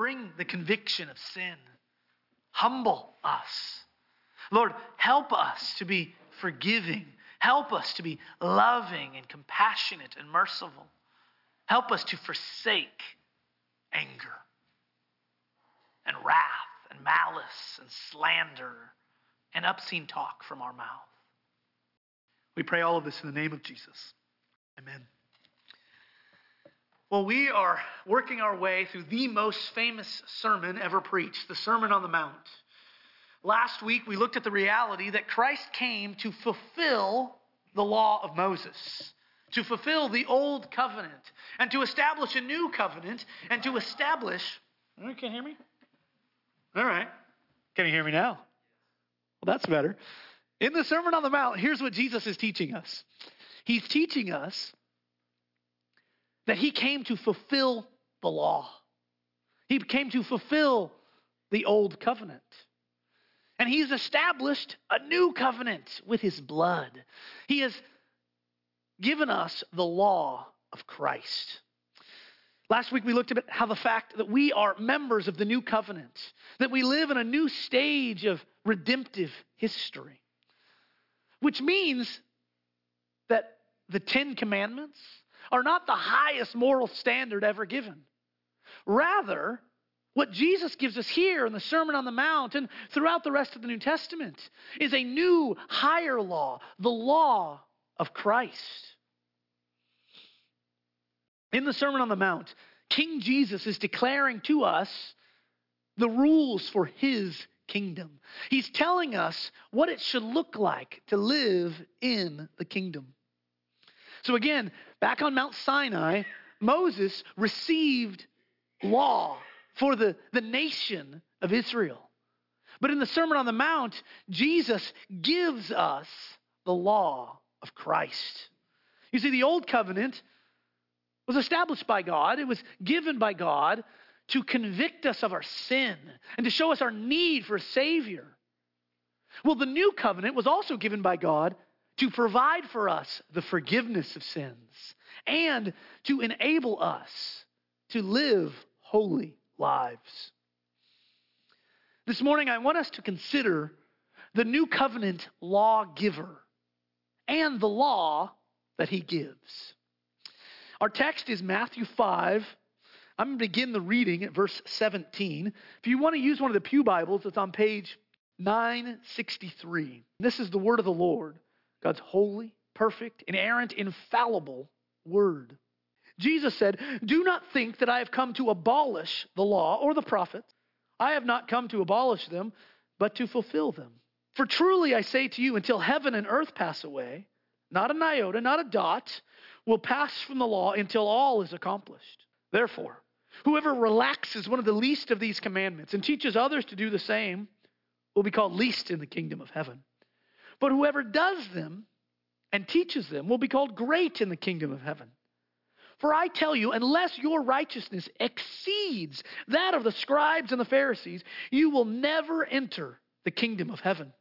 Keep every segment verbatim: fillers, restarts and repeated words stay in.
bring the conviction of sin. Humble us. Lord, help us to be forgiving. Help us to be loving and compassionate and merciful. Help us to forsake anger and wrath and malice and slander and obscene talk from our mouth. We pray all of this in the name of Jesus. Amen. Well, we are working our way through the most famous sermon ever preached, the Sermon on the Mount. Last week, we looked at the reality that Christ came to fulfill the law of Moses, to fulfill the old covenant, and to establish a new covenant, and to establish... You can't hear me? All right. Can you hear me now? Well, that's better. In the Sermon on the Mount, here's what Jesus is teaching us. He's teaching us that he came to fulfill the law. He came to fulfill the old covenant. And he's established a new covenant with his blood. He has given us the law of Christ. Last week we looked at how the fact that we are members of the new covenant, that we live in a new stage of redemptive history, which means that the Ten Commandments are not the highest moral standard ever given. Rather, what Jesus gives us here in the Sermon on the Mount and throughout the rest of the New Testament is a new, higher law, the law of Christ. In the Sermon on the Mount, King Jesus is declaring to us the rules for his kingdom. He's telling us what it should look like to live in the kingdom. So again, back on Mount Sinai, Moses received law for the, the nation of Israel. But in the Sermon on the Mount, Jesus gives us the law of Christ. You see, the old covenant was established by God. It was given by God to convict us of our sin and to show us our need for a Savior. Well, the new covenant was also given by God to provide for us the forgiveness of sins and to enable us to live holy lives. This morning, I want us to consider the new covenant lawgiver and the law that he gives. Our text is Matthew five. I'm going to begin the reading at verse seventeen. If you want to use one of the Pew Bibles, it's on page nine sixty-three. This is the word of the Lord, God's holy, perfect, inerrant, infallible word. Jesus said, "Do not think that I have come to abolish the law or the prophets. I have not come to abolish them, but to fulfill them. For truly I say to you, until heaven and earth pass away, not an iota, not a dot, will pass from the law until all is accomplished. Therefore, whoever relaxes one of the least of these commandments and teaches others to do the same will be called least in the kingdom of heaven. But whoever does them and teaches them will be called great in the kingdom of heaven. For I tell you, unless your righteousness exceeds that of the scribes and the Pharisees, you will never enter the kingdom of heaven.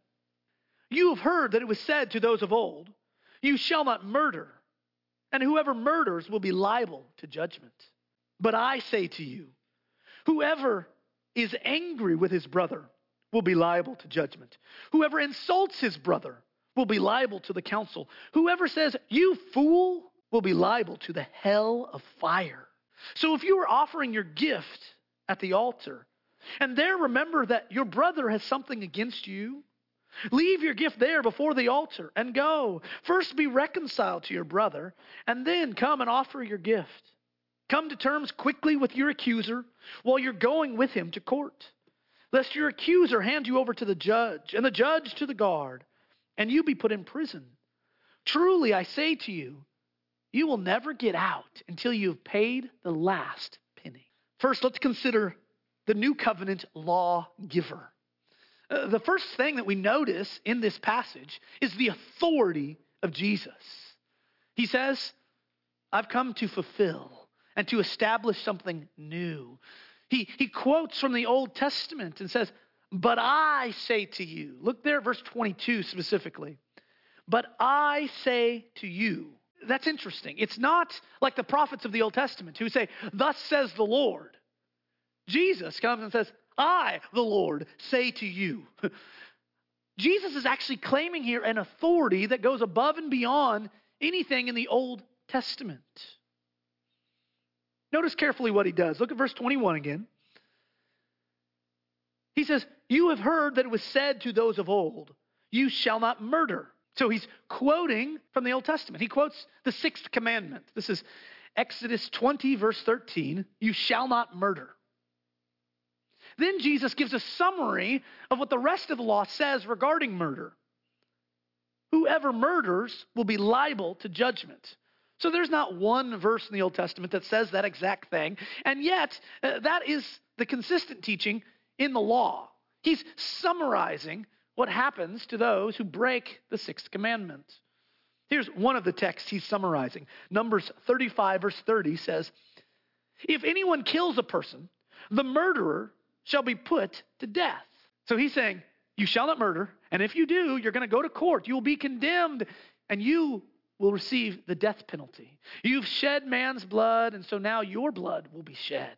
You have heard that it was said to those of old, 'You shall not murder, and whoever murders will be liable to judgment.' But I say to you, whoever is angry with his brother will be liable to judgment. Whoever insults his brother will be liable to the council. Whoever says, 'You fool,' will be liable to the hell of fire. So if you are offering your gift at the altar, and there remember that your brother has something against you, leave your gift there before the altar and go. First be reconciled to your brother, and then come and offer your gift. Come to terms quickly with your accuser while you're going with him to court, lest your accuser hand you over to the judge, and the judge to the guard, and you be put in prison. Truly, I say to you, you will never get out until you have paid the last penny." First, let's consider the new covenant lawgiver. Uh, the first thing that we notice in this passage is the authority of Jesus. He says, "I've come to fulfill and to establish something new." He, he quotes from the Old Testament and says, "But I say to you," look there at verse twenty-two specifically, "But I say to you." That's interesting. It's not like the prophets of the Old Testament who say, "Thus says the Lord." Jesus comes and says, I, the Lord, say to you. Jesus is actually claiming here an authority that goes above and beyond anything in the Old Testament. Notice carefully what he does. Look at verse twenty-one again. He says, you have heard that it was said to those of old, you shall not murder. So he's quoting from the Old Testament. He quotes the sixth commandment. This is Exodus twenty, verse thirteen, you shall not murder. Then Jesus gives a summary of what the rest of the law says regarding murder. Whoever murders will be liable to judgment. So there's not one verse in the Old Testament that says that exact thing, and yet uh, that is the consistent teaching in the law. He's summarizing what happens to those who break the sixth commandment. Here's one of the texts he's summarizing. Numbers thirty-five, verse thirty says, if anyone kills a person, the murderer shall be put to death. So he's saying, you shall not murder, and if you do, you're going to go to court. You will be condemned, and you will receive the death penalty. You've shed man's blood, and so now your blood will be shed.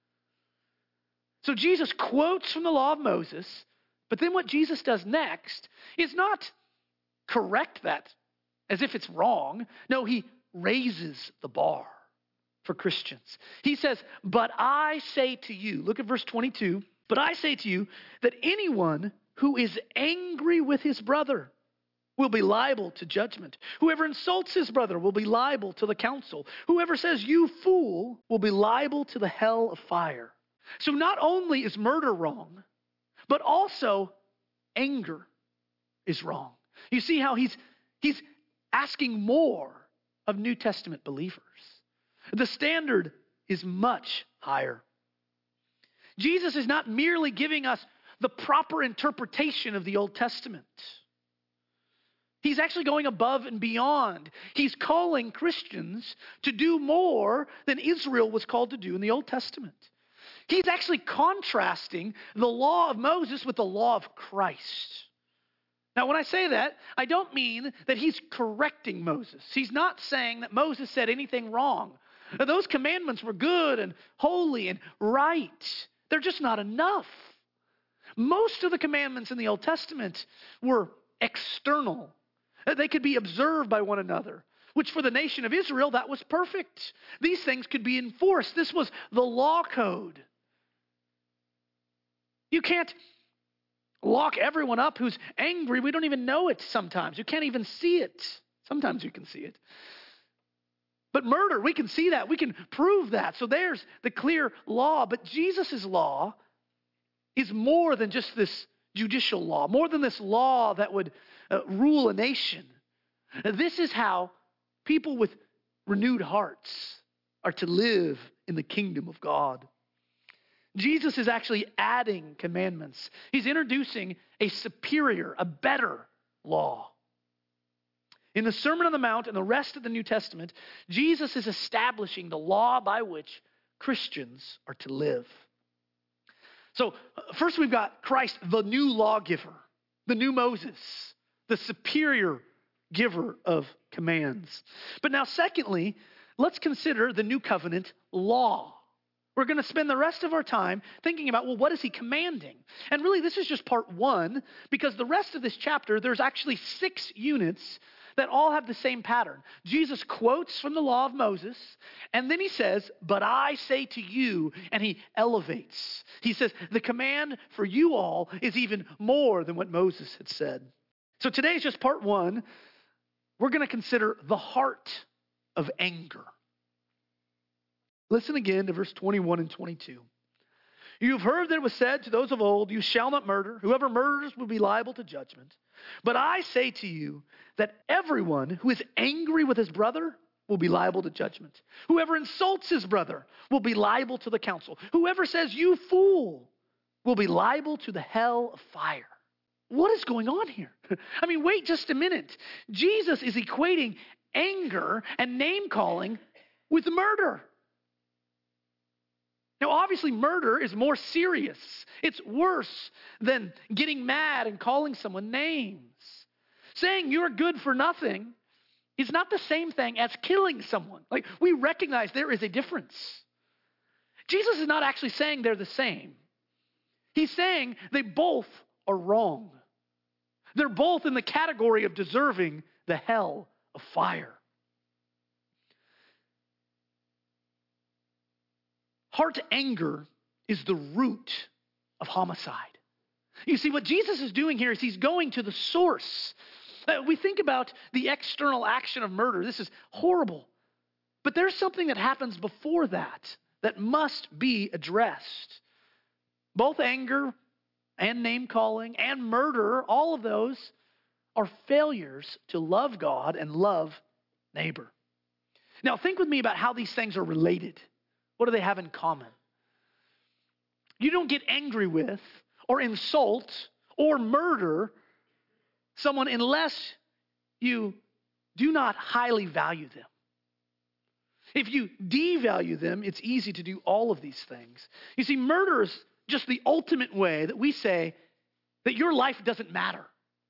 So Jesus quotes from the law of Moses, but then what Jesus does next is not correct that as if it's wrong. No, he raises the bar for Christians. He says, but I say to you, look at verse twenty-two, but I say to you that anyone who is angry with his brother will be liable to judgment. Whoever insults his brother will be liable to the council. Whoever says, you fool, will be liable to the hell of fire. So not only is murder wrong, but also anger is wrong. You see how he's, he's asking more of New Testament believers. The standard is much higher. Jesus is not merely giving us the proper interpretation of the Old Testament. He's actually going above and beyond. He's calling Christians to do more than Israel was called to do in the Old Testament. He's actually contrasting the law of Moses with the law of Christ. Now, when I say that, I don't mean that he's correcting Moses. He's not saying that Moses said anything wrong. Those commandments were good and holy and right. They're just not enough. Most of the commandments in the Old Testament were external. They could be observed by one another, which for the nation of Israel, that was perfect. These things could be enforced. This was the law code. You can't lock everyone up who's angry. We don't even know it sometimes. You can't even see it. Sometimes you can see it. But murder, we can see that. We can prove that. So there's the clear law. But Jesus' law is more than just this judicial law, more than this law that would uh, rule a nation. This is how people with renewed hearts are to live in the kingdom of God. Jesus is actually adding commandments. He's introducing a superior, a better law. In the Sermon on the Mount and the rest of the New Testament, Jesus is establishing the law by which Christians are to live. So first we've got Christ, the new lawgiver, the new Moses, the superior giver of commands. But now secondly, let's consider the new covenant law. We're going to spend the rest of our time thinking about, well, what is he commanding? And really, this is just part one, because the rest of this chapter, there's actually six units that all have the same pattern. Jesus quotes from the law of Moses, and then he says, but I say to you, and he elevates. He says, the command for you all is even more than what Moses had said. So today is just part one. We're going to consider the heart of anger. Listen again to verse twenty-one and twenty-two. You have heard that it was said to those of old, you shall not murder. Whoever murders will be liable to judgment. But I say to you that everyone who is angry with his brother will be liable to judgment. Whoever insults his brother will be liable to the council. Whoever says, you fool, will be liable to the hell of fire. What is going on here? I mean, wait just a minute. Jesus is equating anger and name-calling with murder. Now, obviously, murder is more serious. It's worse than getting mad and calling someone names. Saying you're good for nothing is not the same thing as killing someone. Like, we recognize there is a difference. Jesus is not actually saying they're the same. He's saying they both are wrong. They're both in the category of deserving the hell of fire. Heart anger is the root of homicide. You see, what Jesus is doing here is he's going to the source. Uh, we think about the external action of murder. This is horrible. But there's something that happens before that that must be addressed. Both anger and name calling and murder, all of those are failures to love God and love neighbor. Now think with me about how these things are related. What do they have in common? You don't get angry with or insult or murder someone unless you do not highly value them. If you devalue them, it's easy to do all of these things. You see, murder is just the ultimate way that we say that your life doesn't matter.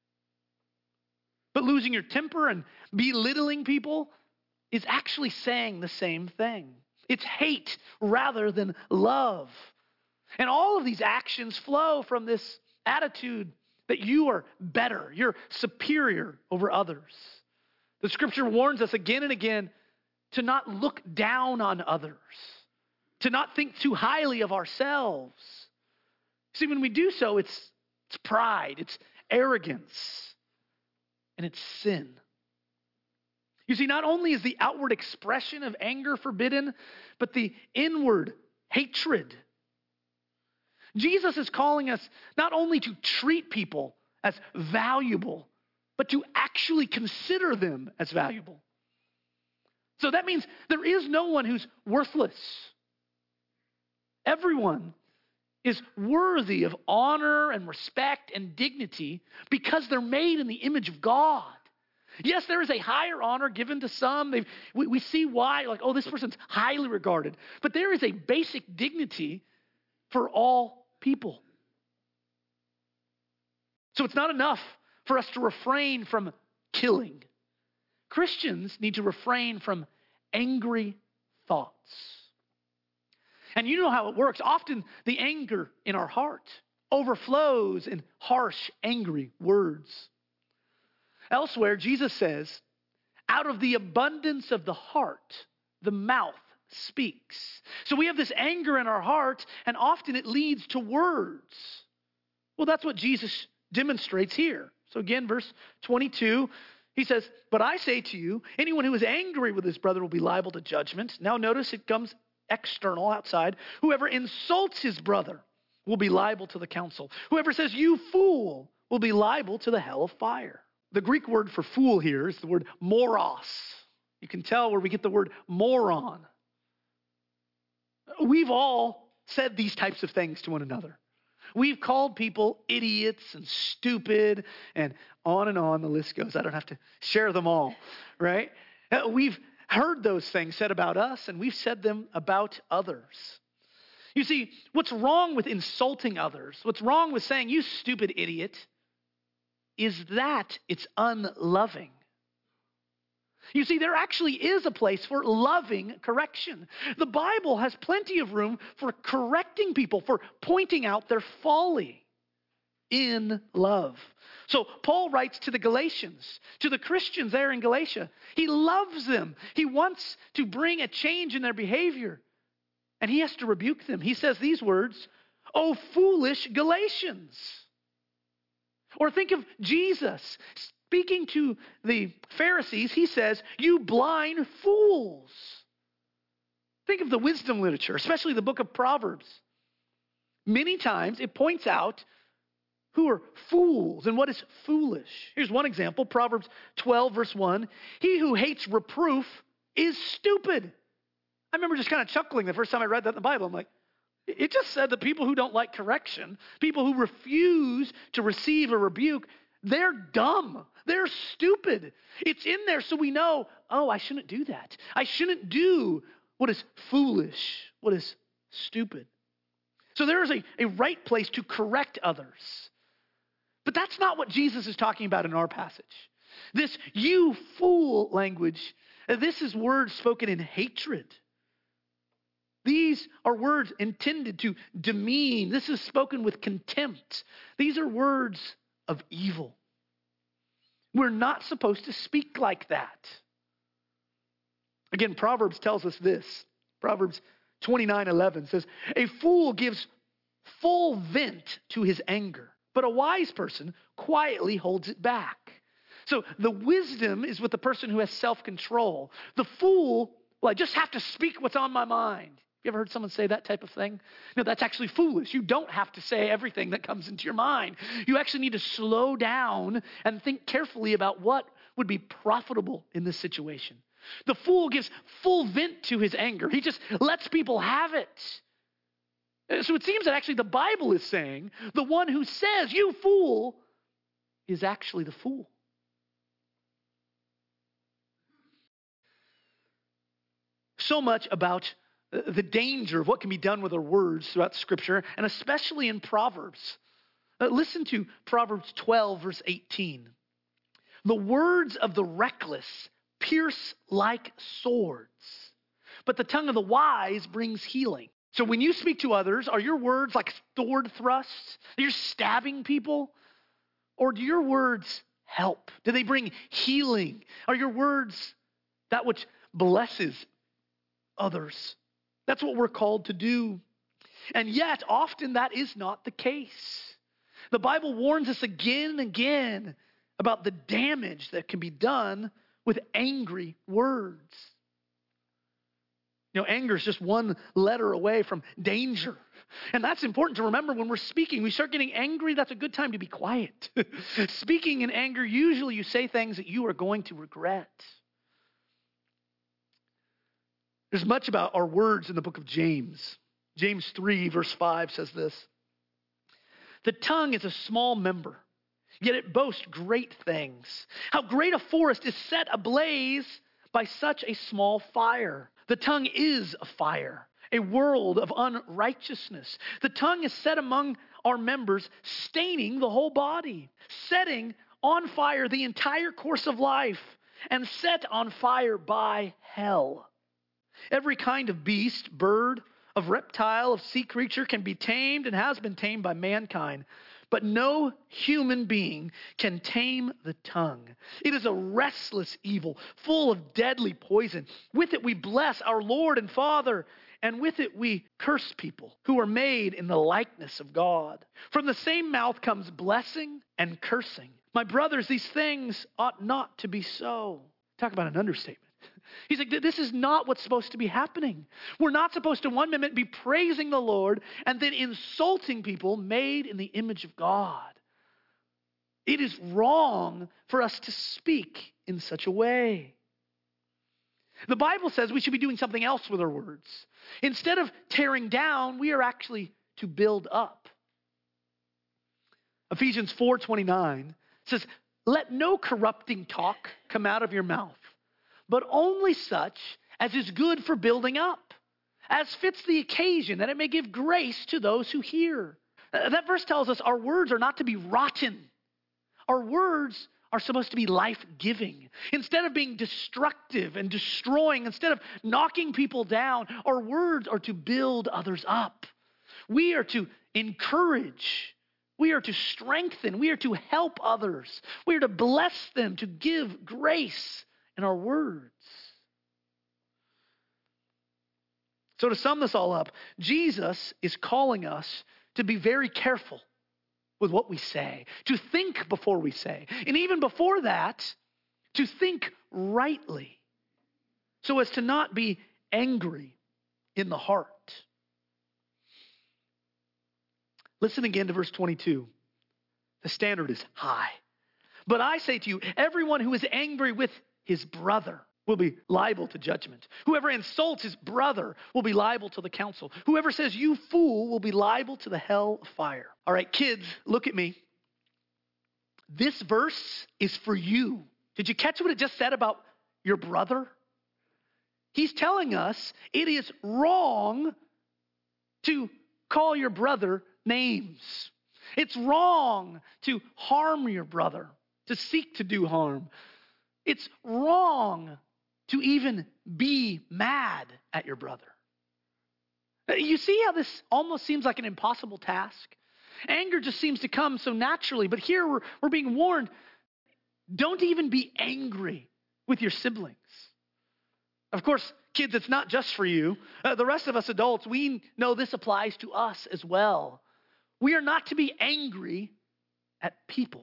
But losing your temper and belittling people is actually saying the same thing. It's hate rather than love. And all of these actions flow from this attitude that you are better, you're superior over others. The scripture warns us again and again to not look down on others, to not think too highly of ourselves. See, when we do so, it's, it's pride, it's arrogance, and it's sin. You see, not only is the outward expression of anger forbidden, but the inward hatred. Jesus is calling us not only to treat people as valuable, but to actually consider them as valuable. So that means there is no one who's worthless. Everyone is worthy of honor and respect and dignity because they're made in the image of God. Yes, there is a higher honor given to some. They've, we, we see why, like, oh, this person's highly regarded. But there is a basic dignity for all people. So it's not enough for us to refrain from killing. Christians need to refrain from angry thoughts. And you know how it works. Often the anger in our heart overflows in harsh, angry words. Elsewhere, Jesus says, out of the abundance of the heart, the mouth speaks. So we have this anger in our heart, and often it leads to words. Well, that's what Jesus demonstrates here. So again, verse twenty-two, he says, but I say to you, anyone who is angry with his brother will be liable to judgment. Now notice it comes external, outside. Whoever insults his brother will be liable to the council. Whoever says, you fool, will be liable to the hell of fire. The Greek word for fool here is the word moros. You can tell where we get the word moron. We've all said these types of things to one another. We've called people idiots and stupid and on and on the list goes. I don't have to share them all, right? We've heard those things said about us and we've said them about others. You see, what's wrong with insulting others, what's wrong with saying, you stupid idiot, is that it's unloving. You see, there actually is a place for loving correction. The Bible has plenty of room for correcting people, for pointing out their folly in love. So Paul writes to the Galatians, to the Christians there in Galatia. He loves them. He wants to bring a change in their behavior. And he has to rebuke them. He says these words, "O foolish Galatians." Or think of Jesus speaking to the Pharisees. He says, "You blind fools." Think of the wisdom literature, especially the book of Proverbs. Many times it points out who are fools and what is foolish. Here's one example, Proverbs twelve, verse one. He who hates reproof is stupid. I remember just kind of chuckling the first time I read that in the Bible. I'm like, it just said that people who don't like correction, people who refuse to receive a rebuke, they're dumb. They're stupid. It's in there so we know, oh, I shouldn't do that. I shouldn't do what is foolish, what is stupid. So there is a, a right place to correct others. But that's not what Jesus is talking about in our passage. This "you fool" language, this is words spoken in hatred. These are words intended to demean. This is spoken with contempt. These are words of evil. We're not supposed to speak like that. Again, Proverbs tells us this. Proverbs twenty-nine eleven says, a fool gives full vent to his anger, but a wise person quietly holds it back. So the wisdom is with the person who has self-control. The fool, well, I just have to speak what's on my mind. You ever heard someone say that type of thing? No, that's actually foolish. You don't have to say everything that comes into your mind. You actually need to slow down and think carefully about what would be profitable in this situation. The fool gives full vent to his anger. He just lets people have it. So it seems that actually the Bible is saying the one who says, you fool, is actually the fool. So much about the danger of what can be done with our words throughout Scripture, and especially in Proverbs. Uh, listen to Proverbs twelve, verse eighteen. The words of the reckless pierce like swords, but the tongue of the wise brings healing. So when you speak to others, are your words like sword thrusts? You're stabbing people? Or do your words help? Do they bring healing? Are your words that which blesses others? That's what we're called to do. And yet, often that is not the case. The Bible warns us again and again about the damage that can be done with angry words. You know, anger is just one letter away from danger. And that's important to remember when we're speaking. We start getting angry, that's a good time to be quiet. Speaking in anger, usually you say things that you are going to regret. There's much about our words in the book of James. James three, verse five says this. The tongue is a small member, yet it boasts great things. How great a forest is set ablaze by such a small fire. The tongue is a fire, a world of unrighteousness. The tongue is set among our members, staining the whole body, setting on fire the entire course of life, and set on fire by hell. Every kind of beast, bird, of reptile, of sea creature can be tamed and has been tamed by mankind. But no human being can tame the tongue. It is a restless evil, full of deadly poison. With it we bless our Lord and Father, and with it we curse people who are made in the likeness of God. From the same mouth comes blessing and cursing. My brothers, these things ought not to be so. Talk about an understatement. He's like, this is not what's supposed to be happening. We're not supposed to one minute be praising the Lord and then insulting people made in the image of God. It is wrong for us to speak in such a way. The Bible says we should be doing something else with our words. Instead of tearing down, we are actually to build up. Ephesians four twenty-nine says, let no corrupting talk come out of your mouth, but only such as is good for building up, as fits the occasion, that it may give grace to those who hear. Uh, that verse tells us our words are not to be rotten. Our words are supposed to be life-giving. Instead of being destructive and destroying, instead of knocking people down, our words are to build others up. We are to encourage. We are to strengthen. We are to help others. We are to bless them, to give grace in our words. So to sum this all up, Jesus is calling us to be very careful with what we say, to think before we say, and even before that, to think rightly, so as to not be angry in the heart. Listen again to verse twenty-two. The standard is high. But I say to you, everyone who is angry with his brother will be liable to judgment. Whoever insults his brother will be liable to the council. Whoever says, you fool, will be liable to the hell of fire. All right, kids, look at me. This verse is for you. Did you catch what it just said about your brother? He's telling us it is wrong to call your brother names. It's wrong to harm your brother, to seek to do harm. It's wrong to even be mad at your brother. You see how this almost seems like an impossible task? Anger just seems to come so naturally, but here we're, we're being warned, don't even be angry with your siblings. Of course, kids, it's not just for you. Uh, the rest of us adults, we know this applies to us as well. We are not to be angry at people.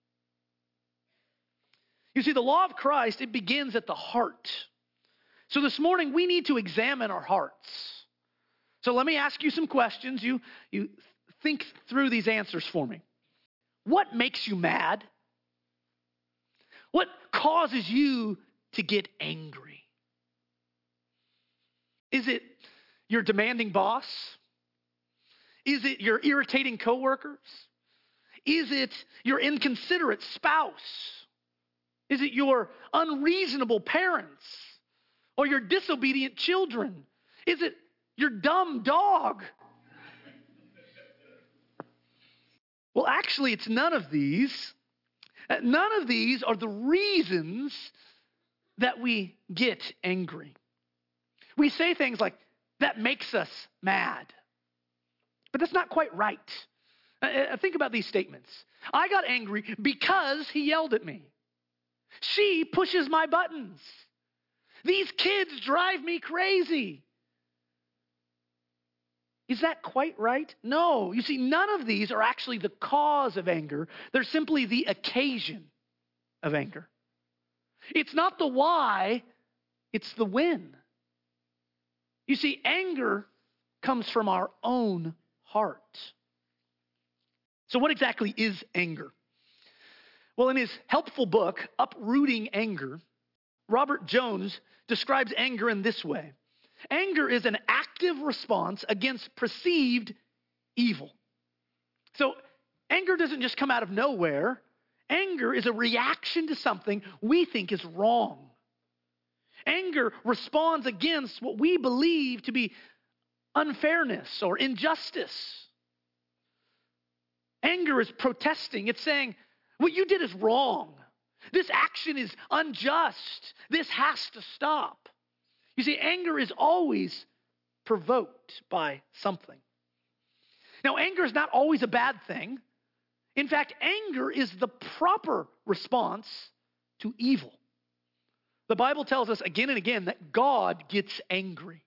You see, the law of Christ, it begins at the heart. So this morning, we need to examine our hearts. So let me ask you some questions. You, you think through these answers for me. What makes you mad? What causes you to get angry? Is it your demanding boss? Is it your irritating coworkers? Is it your inconsiderate spouse? Is it your unreasonable parents or your disobedient children? Is it your dumb dog? Well, actually, it's none of these. None of these are the reasons that we get angry. We say things like, that makes us mad. But that's not quite right. Uh, think about these statements. I got angry because he yelled at me. She pushes my buttons. These kids drive me crazy. Is that quite right? No. You see, none of these are actually the cause of anger. They're simply the occasion of anger. It's not the why, it's the when. You see, anger comes from our own heart. So what exactly is anger? Well, in his helpful book, Uprooting Anger, Robert Jones describes anger in this way. Anger is an active response against perceived evil. So anger doesn't just come out of nowhere. Anger is a reaction to something we think is wrong. Anger responds against what we believe to be unfairness or injustice. Anger is protesting. It's saying, what you did is wrong. This action is unjust. This has to stop. You see, anger is always provoked by something. Now, anger is not always a bad thing. In fact, anger is the proper response to evil. The Bible tells us again and again that God gets angry.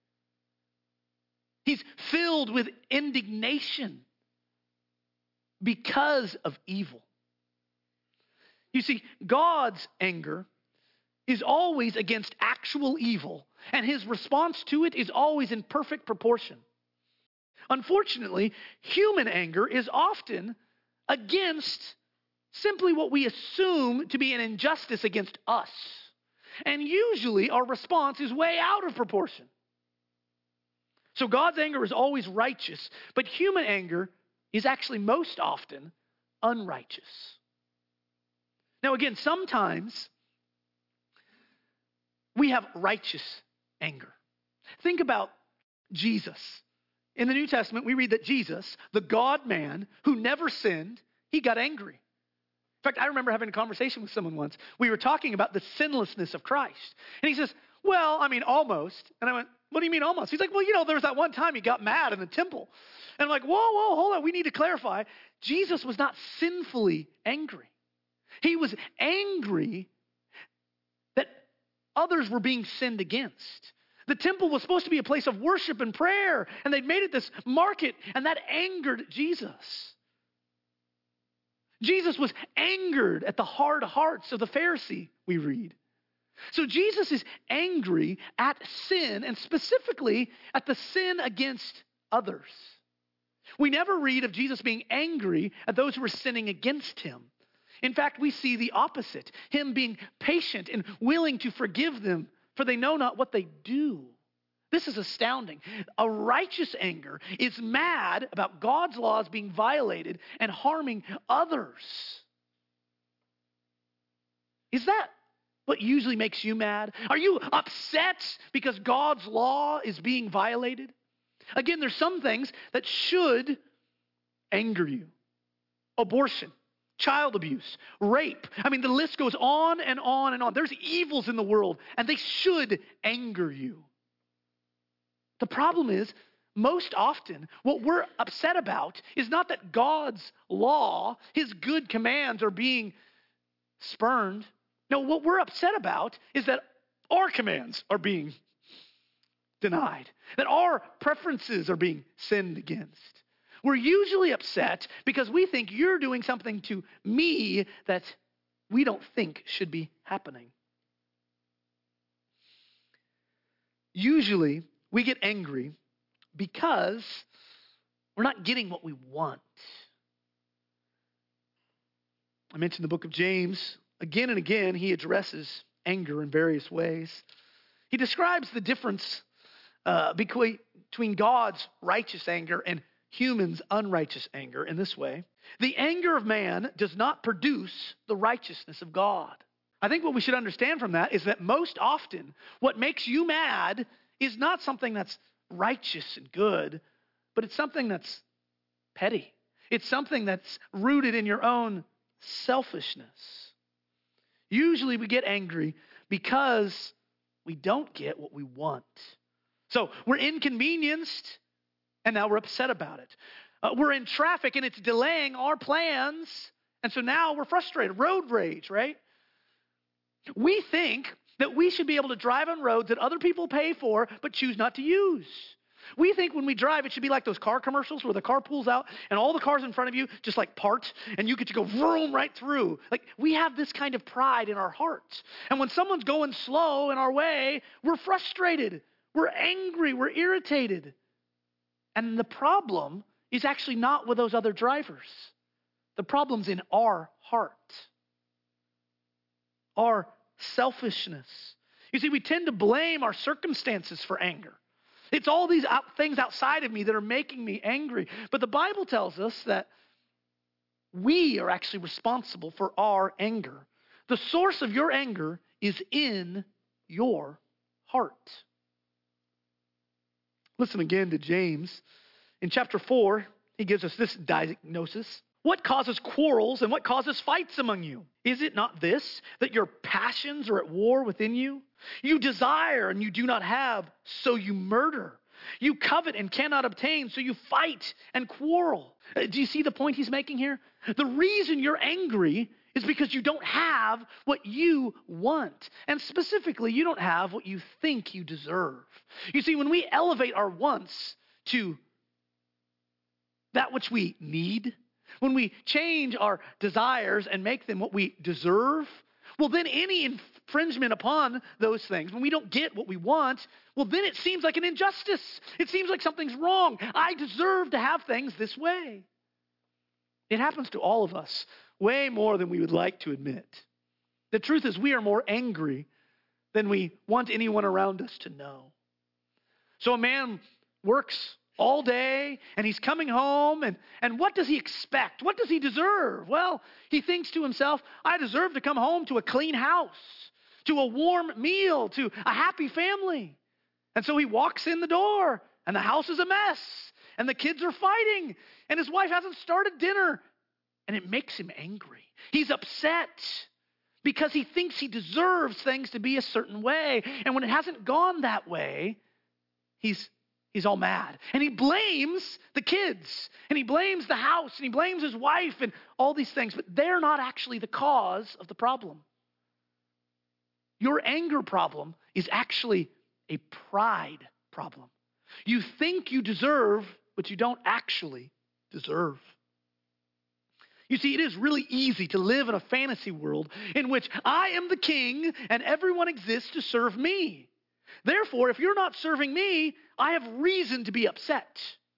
He's filled with indignation because of evil. You see, God's anger is always against actual evil, and his response to it is always in perfect proportion. Unfortunately, human anger is often against simply what we assume to be an injustice against us. And usually our response is way out of proportion. So God's anger is always righteous, but human anger is actually most often unrighteous. Now again, sometimes we have righteous anger. Think about Jesus. In the New Testament, we read that Jesus, the God-man who never sinned, he got angry. In fact, I remember having a conversation with someone once. We were talking about the sinlessness of Christ. And he says, well, I mean, almost. And I went, what do you mean almost? He's like, well, you know, there was that one time he got mad in the temple. And I'm like, whoa, whoa, hold on. We need to clarify. Jesus was not sinfully angry. He was angry that others were being sinned against. The temple was supposed to be a place of worship and prayer, and they'd made it this market, and that angered Jesus. Jesus was angered at the hard hearts of the Pharisee, we read. So Jesus is angry at sin, and specifically at the sin against others. We never read of Jesus being angry at those who were sinning against him. In fact, we see the opposite, him being patient and willing to forgive them, for they know not what they do. This is astounding. A righteous anger is mad about God's laws being violated and harming others. Is that what usually makes you mad? Are you upset because God's law is being violated? Again, there's some things that should anger you. Abortion, child abuse, rape. I mean, the list goes on and on and on. There's evils in the world, and they should anger you. The problem is, most often, what we're upset about is not that God's law, his good commands are being spurned. No, what we're upset about is that our commands are being denied, that our preferences are being sinned against. We're usually upset because we think you're doing something to me that we don't think should be happening. Usually, we get angry because we're not getting what we want. I mentioned the book of James. Again and again, he addresses anger in various ways. He describes the difference uh, between, between God's righteous anger and humans' unrighteous anger in this way. The anger of man does not produce the righteousness of God. I think what we should understand from that is that most often what makes you mad is not something that's righteous and good, but it's something that's petty. It's something that's rooted in your own selfishness. Usually we get angry because we don't get what we want. So we're inconvenienced and now we're upset about it. Uh, we're in traffic and it's delaying our plans, and so now we're frustrated. Road rage, right? We think that we should be able to drive on roads that other people pay for but choose not to use. We think when we drive, it should be like those car commercials where the car pulls out and all the cars in front of you just like part and you get to go vroom right through. Like, we have this kind of pride in our hearts. And when someone's going slow in our way, we're frustrated. We're angry. We're irritated. And the problem is actually not with those other drivers. The problem's in our heart, our selfishness. You see, we tend to blame our circumstances for anger. It's all these out, things outside of me that are making me angry. But the Bible tells us that we are actually responsible for our anger. The source of your anger is in your heart. Listen again to James. In chapter four, he gives us this diagnosis. What causes quarrels and what causes fights among you? Is it not this, that your passions are at war within you? You desire and you do not have, so you murder. You covet and cannot obtain, so you fight and quarrel. Uh, Do you see the point he's making here? The reason you're angry is because you don't have what you want. And specifically, you don't have what you think you deserve. You see, when we elevate our wants to that which we need, when we change our desires and make them what we deserve, well, then any infringement upon those things, when we don't get what we want, well, then it seems like an injustice. It seems like something's wrong. I deserve to have things this way. It happens to all of us way more than we would like to admit. The truth is, we are more angry than we want anyone around us to know. So a man works all day, and he's coming home, and, and what does he expect? What does he deserve? Well, he thinks to himself, I deserve to come home to a clean house, to a warm meal, to a happy family. And so he walks in the door, and the house is a mess, and the kids are fighting, and his wife hasn't started dinner, and it makes him angry. He's upset because he thinks he deserves things to be a certain way, and when it hasn't gone that way, he's He's all mad. And he blames the kids. And he blames the house. And he blames his wife and all these things. But they're not actually the cause of the problem. Your anger problem is actually a pride problem. You think you deserve what you don't actually deserve. You see, it is really easy to live in a fantasy world in which I am the king and everyone exists to serve me. Therefore, if you're not serving me, I have reason to be upset.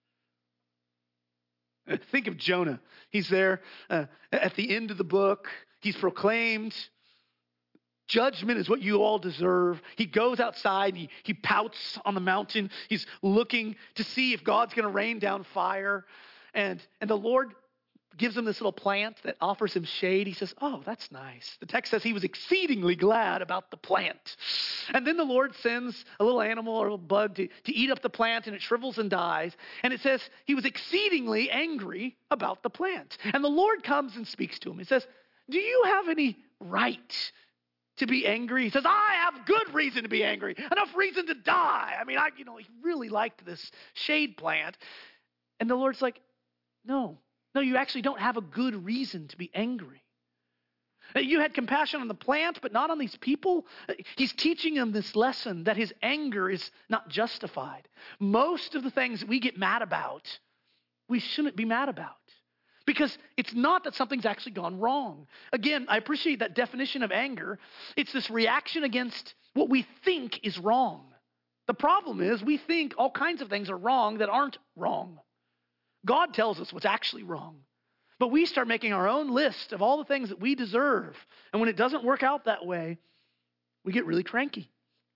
Think of Jonah. He's there uh, at the end of the book. He's proclaimed, judgment is what you all deserve. He goes outside. He, he pouts on the mountain. He's looking to see if God's going to rain down fire. And, and the Lord gives him this little plant that offers him shade. He says, oh, that's nice. The text says he was exceedingly glad about the plant. And then the Lord sends a little animal or a little bug to, to eat up the plant, and it shrivels and dies. And it says he was exceedingly angry about the plant. And the Lord comes and speaks to him. He says, do you have any right to be angry. He says, I have good reason to be angry, enough reason to die. I mean, I, you know, he really liked this shade plant. And the Lord's like, no, no, you actually don't have a good reason to be angry. You had compassion on the plant, but not on these people. He's teaching them this lesson that his anger is not justified. Most of the things that we get mad about, we shouldn't be mad about. Because it's not that something's actually gone wrong. Again, I appreciate that definition of anger. It's this reaction against what we think is wrong. The problem is we think all kinds of things are wrong that aren't wrong. God tells us what's actually wrong. But we start making our own list of all the things that we deserve. And when it doesn't work out that way, we get really cranky.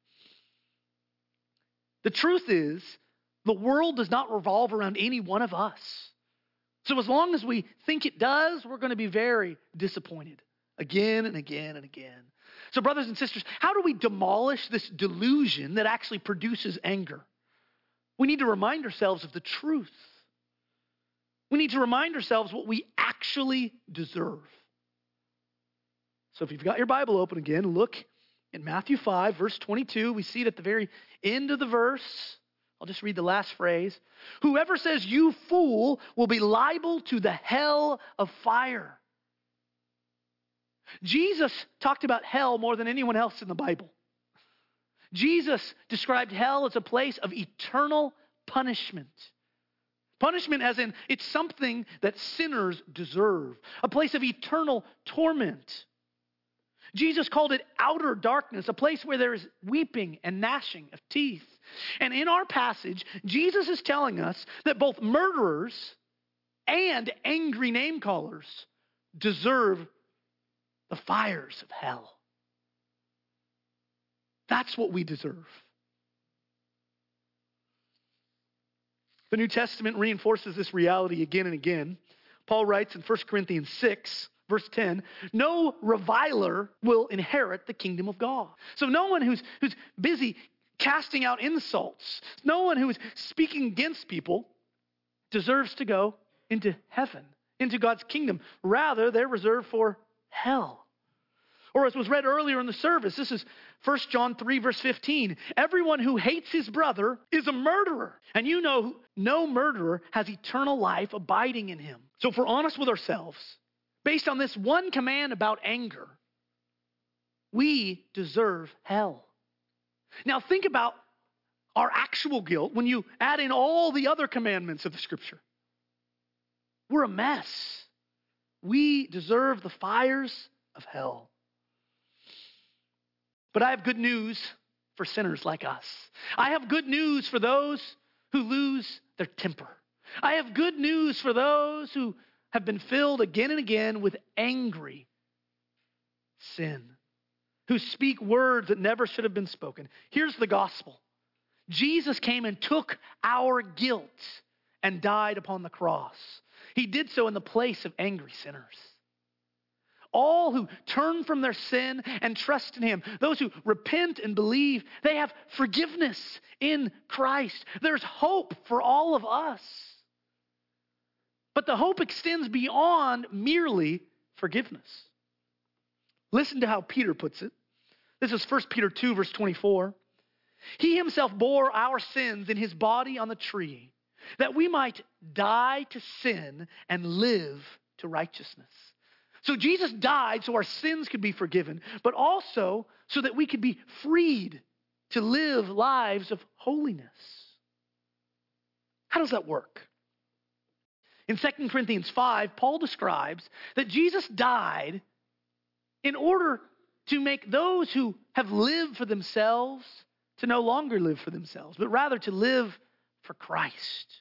The truth is, the world does not revolve around any one of us. So as long as we think it does, we're going to be very disappointed again and again and again. So brothers and sisters, how do we demolish this delusion that actually produces anger? We need to remind ourselves of the truth. We need to remind ourselves what we actually deserve. So if you've got your Bible open again, look in Matthew five, verse twenty-two. We see it at the very end of the verse. I'll just read the last phrase. Whoever says you fool will be liable to the hell of fire. Jesus talked about hell more than anyone else in the Bible. Jesus described hell as a place of eternal punishment. Punishment as in, it's something that sinners deserve. A place of eternal torment. Jesus called it outer darkness, a place where there is weeping and gnashing of teeth. And in our passage, Jesus is telling us that both murderers and angry name callers deserve the fires of hell. That's what we deserve. The New Testament reinforces this reality again and again. Paul writes in First Corinthians six, verse ten, no reviler will inherit the kingdom of God. So no one who's, who's busy casting out insults, no one who is speaking against people deserves to go into heaven, into God's kingdom. Rather, they're reserved for hell. Or as was read earlier in the service, this is First John three, verse fifteen. Everyone who hates his brother is a murderer. And you know no murderer has eternal life abiding in him. So if we're honest with ourselves, based on this one command about anger, we deserve hell. Now think about our actual guilt when you add in all the other commandments of the Scripture. We're a mess. We deserve the fires of hell. But I have good news for sinners like us. I have good news for those who lose their temper. I have good news for those who have been filled again and again with angry sin, who speak words that never should have been spoken. Here's the gospel. Jesus came and took our guilt and died upon the cross. He did so in the place of angry sinners. All who turn from their sin and trust in him, those who repent and believe, they have forgiveness in Christ. There's hope for all of us. But the hope extends beyond merely forgiveness. Listen to how Peter puts it. This is First Peter two, verse twenty-four. He himself bore our sins in his body on the tree, that we might die to sin and live to righteousness. So Jesus died so our sins could be forgiven, but also so that we could be freed to live lives of holiness. How does that work? In Second Corinthians five, Paul describes that Jesus died in order to make those who have lived for themselves to no longer live for themselves, but rather to live for Christ.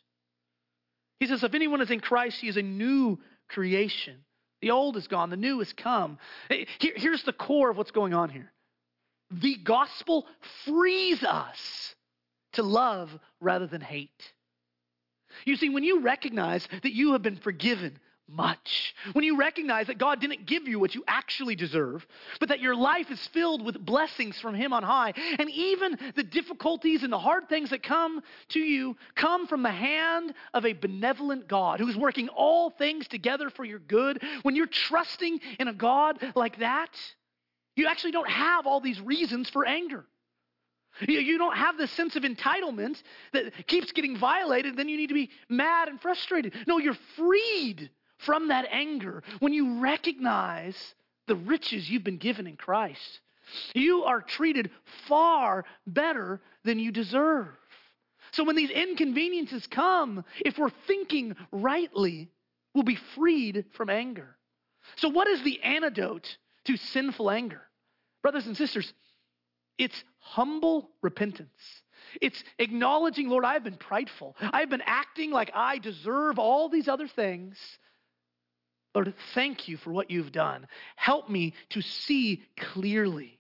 He says, if anyone is in Christ, he is a new creation. The old is gone, the new has come. Here, here's the core of what's going on here. The gospel frees us to love rather than hate. You see, when you recognize that you have been forgiven much, when you recognize that God didn't give you what you actually deserve, but that your life is filled with blessings from him on high, and even the difficulties and the hard things that come to you come from the hand of a benevolent God who is working all things together for your good, when you're trusting in a God like that, You actually don't have all these reasons for anger. You, you don't have this sense of entitlement that keeps getting violated, then you need to be mad and frustrated. No, you're freed from that anger when you recognize the riches you've been given in Christ. You are treated far better than you deserve. So when these inconveniences come, if we're thinking rightly, we'll be freed from anger. So what is the antidote to sinful anger? Brothers and sisters, it's humble repentance. It's acknowledging, Lord, I've been prideful. I've been acting like I deserve all these other things. Lord, thank you for what you've done. Help me to see clearly.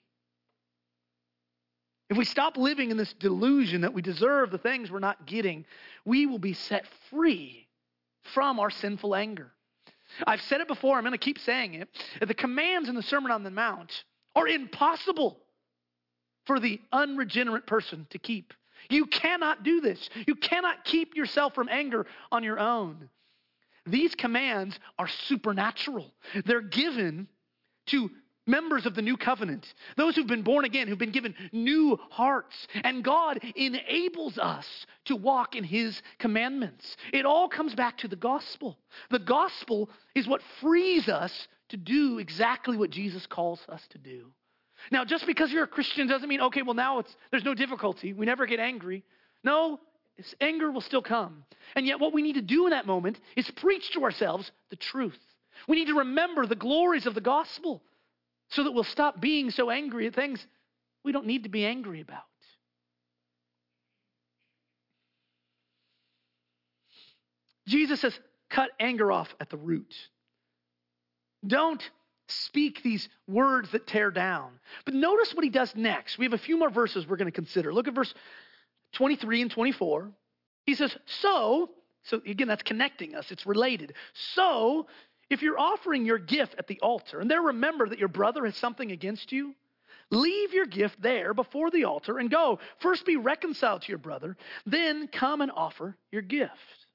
If we stop living in this delusion that we deserve the things we're not getting, we will be set free from our sinful anger. I've said it before, I'm going to keep saying it. The commands in the Sermon on the Mount are impossible for the unregenerate person to keep. You cannot do this. You cannot keep yourself from anger on your own. These commands are supernatural. They're given to members of the new covenant, those who've been born again, who've been given new hearts, and God enables us to walk in his commandments. It all comes back to the gospel. The gospel is what frees us to do exactly what Jesus calls us to do. Now, just because you're a Christian doesn't mean, okay, well now it's there's no difficulty. We never get angry. No, it's, anger will still come. And yet what we need to do in that moment is preach to ourselves the truth. We need to remember the glories of the gospel, so that we'll stop being so angry at things we don't need to be angry about. Jesus says, cut anger off at the root. Don't speak these words that tear down. But notice what he does next. We have a few more verses we're going to consider. Look at verse twenty-three and twenty-four. He says, so, so again, that's connecting us. It's related. So, if you're offering your gift at the altar, and there remember that your brother has something against you, leave your gift there before the altar and go. First be reconciled to your brother, then come and offer your gift.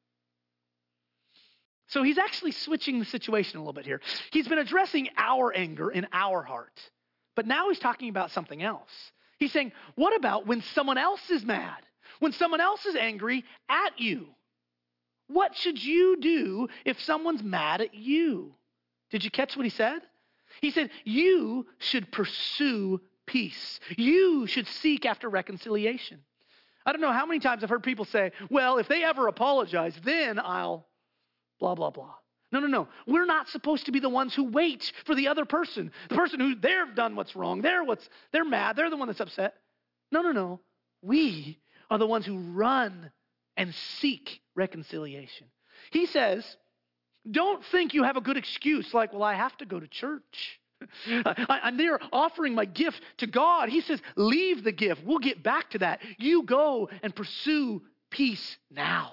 So he's actually switching the situation a little bit here. He's been addressing our anger in our heart, but now he's talking about something else. He's saying, what about when someone else is mad? When someone else is angry at you? What should you do if someone's mad at you? Did you catch what he said? He said, you should pursue peace. You should seek after reconciliation. I don't know how many times I've heard people say, well, if they ever apologize, then I'll blah, blah, blah. No, no, no. We're not supposed to be the ones who wait for the other person. The person who they've done what's wrong. They're what's they're mad. They're the one that's upset. No, no, no. We are the ones who run and seek reconciliation. He says, don't think you have a good excuse like, well, I have to go to church. I, I'm there offering my gift to God. He says, leave the gift. We'll get back to that. You go and pursue peace now.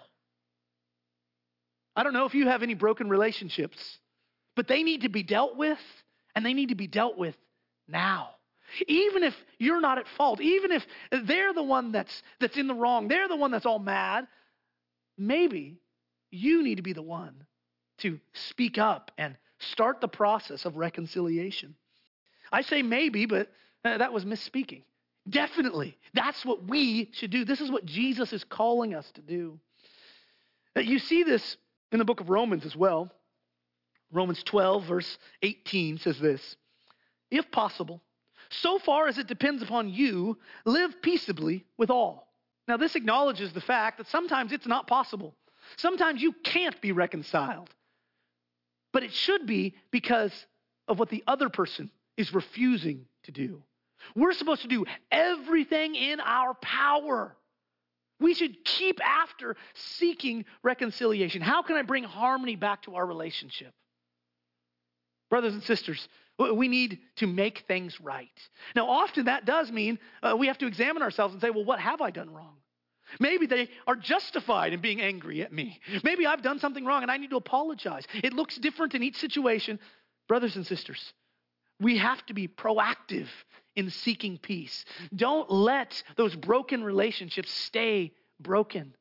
I don't know if you have any broken relationships, but they need to be dealt with, and they need to be dealt with now. Even if you're not at fault, even if they're the one that's that's in the wrong, they're the one that's all mad, maybe you need to be the one to speak up and start the process of reconciliation. I say maybe, but uh, that was misspeaking. Definitely, that's what we should do. This is what Jesus is calling us to do. Uh, You see this in the book of Romans as well. Romans twelve, verse eighteen says this, if possible, so far as it depends upon you, live peaceably with all. Now, this acknowledges the fact that sometimes it's not possible. Sometimes you can't be reconciled. But it should be because of what the other person is refusing to do. We're supposed to do everything in our power. We should keep after seeking reconciliation. How can I bring harmony back to our relationship? Brothers and sisters, we need to make things right. Now, often that does mean uh, we have to examine ourselves and say, well, what have I done wrong? Maybe they are justified in being angry at me. Maybe I've done something wrong and I need to apologize. It looks different in each situation. Brothers and sisters, we have to be proactive in seeking peace. Don't let those broken relationships stay broken.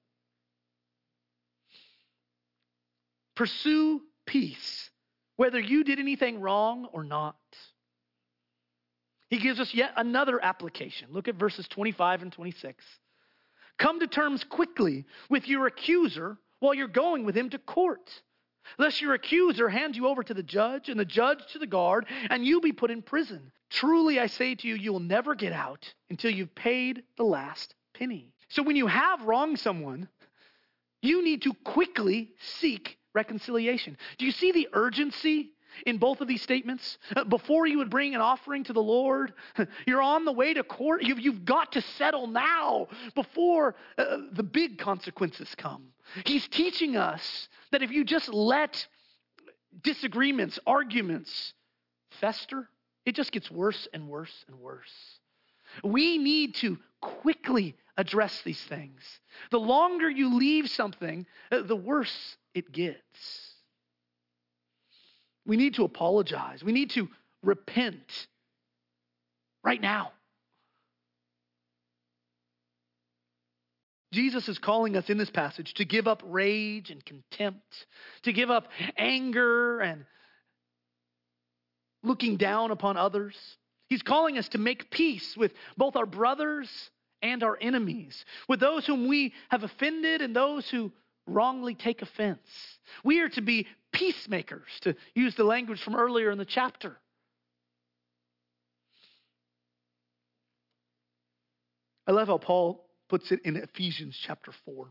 Pursue peace, whether you did anything wrong or not. He gives us yet another application. Look at verses twenty-five and twenty-six. Come to terms quickly with your accuser while you're going with him to court, lest your accuser hand you over to the judge and the judge to the guard, and you be put in prison. Truly, I say to you, you will never get out until you've paid the last penny. So when you have wronged someone, you need to quickly seek reconciliation. Do you see the urgency in both of these statements? Before you would bring an offering to the Lord, you're on the way to court. You've, you've got to settle now before uh, the big consequences come. He's teaching us that if you just let disagreements, arguments fester, it just gets worse and worse and worse. We need to quickly address these things. The longer you leave something, the worse it gets. We need to apologize. We need to repent right now. Jesus is calling us in this passage to give up rage and contempt, to give up anger and looking down upon others. He's calling us to make peace with both our brothers and our enemies, with those whom we have offended and those who wrongly take offense. We are to be peacemakers, to use the language from earlier in the chapter. I love how Paul puts it in Ephesians chapter four.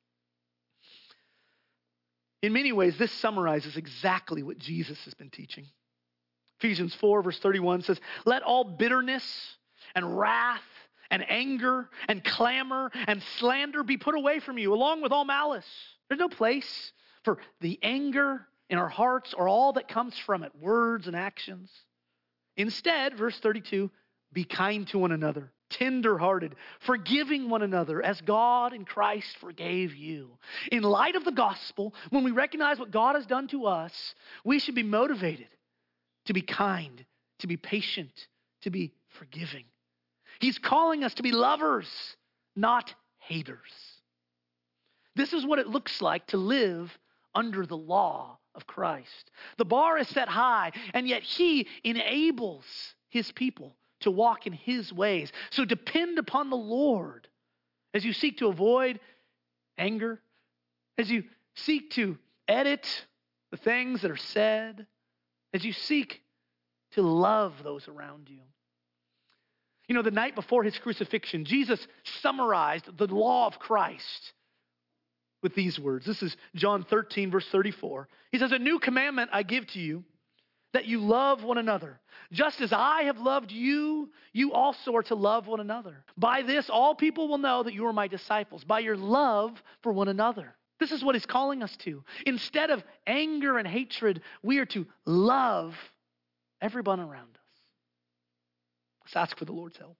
In many ways, this summarizes exactly what Jesus has been teaching. Ephesians four verse thirty-one says, let all bitterness and wrath and anger and clamor and slander be put away from you, along with all malice. There's no place for the anger in our hearts or all that comes from it, words and actions. Instead, verse thirty-two, be kind to one another, tender-hearted, forgiving one another as God in Christ forgave you. In light of the gospel, when we recognize what God has done to us, we should be motivated to be kind, to be patient, to be forgiving. He's calling us to be lovers, not haters. This is what it looks like to live under the law of Christ. The bar is set high, and yet He enables His people to walk in His ways. So depend upon the Lord as you seek to avoid anger, as you seek to edit the things that are said, as you seek to love those around you. You know, the night before His crucifixion, Jesus summarized the law of Christ with these words. This is John thirteen, verse thirty-four. He says, a new commandment I give to you, that you love one another. Just as I have loved you, you also are to love one another. By this, all people will know that you are my disciples, by your love for one another. This is what He's calling us to. Instead of anger and hatred, we are to love everyone around us. Let's ask for the Lord's help.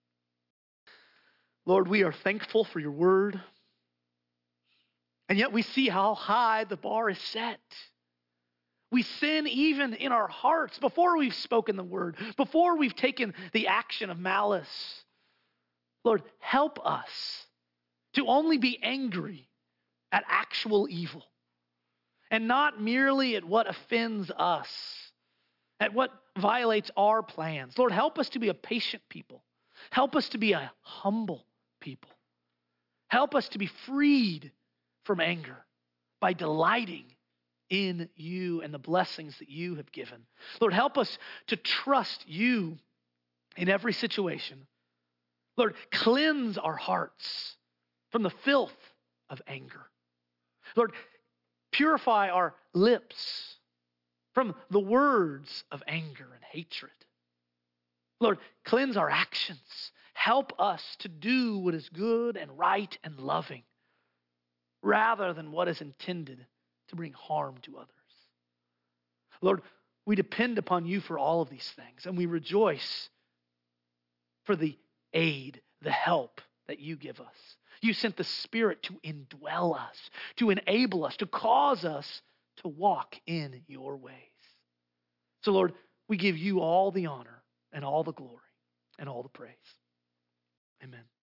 Lord, we are thankful for your word. And yet we see how high the bar is set. We sin even in our hearts before we've spoken the word, before we've taken the action of malice. Lord, help us to only be angry at actual evil and not merely at what offends us, at what violates our plans. Lord, help us to be a patient people. Help us to be a humble people. Help us to be freed from anger by delighting in you and the blessings that you have given. Lord, help us to trust you in every situation. Lord, cleanse our hearts from the filth of anger. Lord, purify our lips from the words of anger and hatred. Lord, cleanse our actions. Help us to do what is good and right and loving, rather than what is intended to bring harm to others. Lord, we depend upon you for all of these things, and we rejoice for the aid, the help that you give us. You sent the Spirit to indwell us, to enable us, to cause us to walk in your ways. So, Lord, we give you all the honor and all the glory and all the praise. Amen.